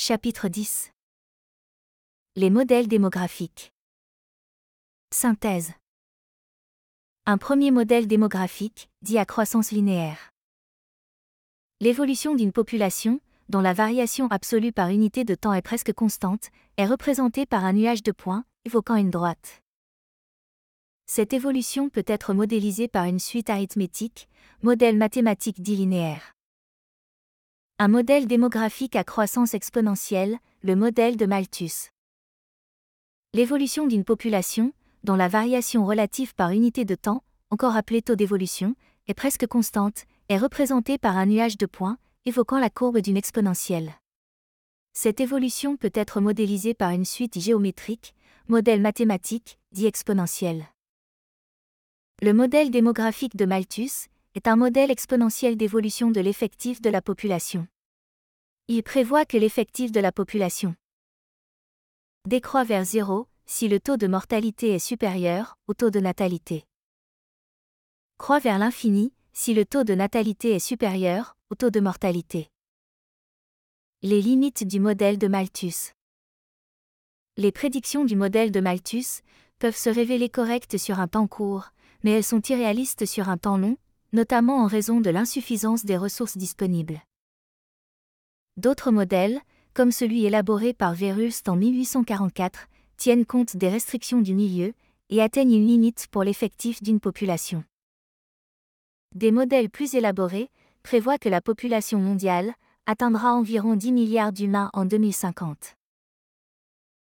Chapitre 10. Les modèles démographiques. Synthèse. Un premier modèle démographique, dit à croissance linéaire. L'évolution d'une population, dont la variation absolue par unité de temps est presque constante, est représentée par un nuage de points, évoquant une droite. Cette évolution peut être modélisée par une suite arithmétique, modèle mathématique dit linéaire. Un modèle démographique à croissance exponentielle, le modèle de Malthus. L'évolution d'une population, dont la variation relative par unité de temps, encore appelée taux d'évolution, est presque constante, est représentée par un nuage de points, évoquant la courbe d'une exponentielle. Cette évolution peut être modélisée par une suite géométrique, modèle mathématique, dit exponentiel. Le modèle démographique de Malthus est un modèle exponentiel d'évolution de l'effectif de la population. Il prévoit que l'effectif de la population décroît vers 0 si le taux de mortalité est supérieur au taux de natalité. Croît vers l'infini si le taux de natalité est supérieur au taux de mortalité. Les limites du modèle de Malthus. Les prédictions du modèle de Malthus peuvent se révéler correctes sur un temps court, mais elles sont irréalistes sur un temps long, notamment en raison de l'insuffisance des ressources disponibles. D'autres modèles, comme celui élaboré par Verhulst en 1844, tiennent compte des restrictions du milieu et atteignent une limite pour l'effectif d'une population. Des modèles plus élaborés prévoient que la population mondiale atteindra environ 10 milliards d'humains en 2050.